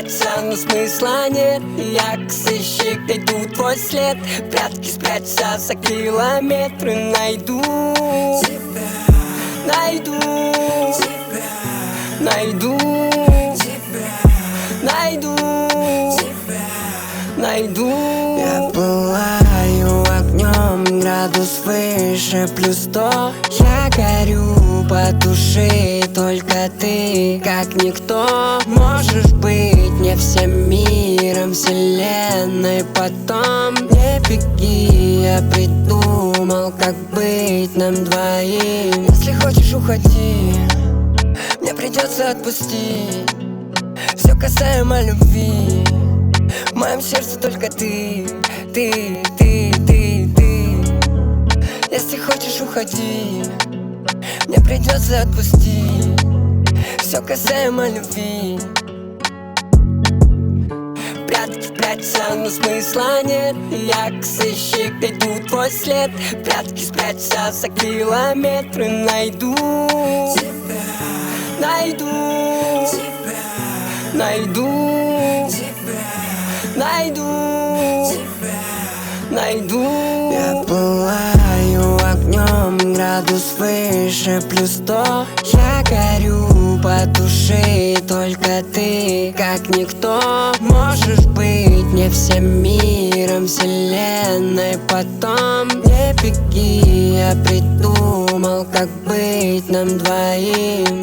прячься, но смысла нет. Я к сыщик, иду твой след. Прятки спрячься за километры. Найду тебя, найду тебя, найду тебя, найду тебя, найду. Я пылаю огнем, градус выше +100. Я горю по душе, только ты, как никто. Можешь быть мне всем миром, вселенной. Потом не беги, я придумал, как быть нам двоим. Если хочешь, уходи, мне придется отпустить. Все касаемо любви, в моем сердце только ты, ты, ты, ты, ты. Если хочешь, уходи, мне придется отпустить. Все касаемо любви. Прятки прячься, но смысла нет. Я к сыщик, иду твой след. Прятки спрячься за километры. Найду тебя, найду тебя, найду тебя, найду тебя, найду. Я пылаю огнем, градус выше +100. Я горю по душе, только ты, как никто. Можешь быть мне всем миром, вселенной. Потом не беги, я придумал, как быть нам двоим.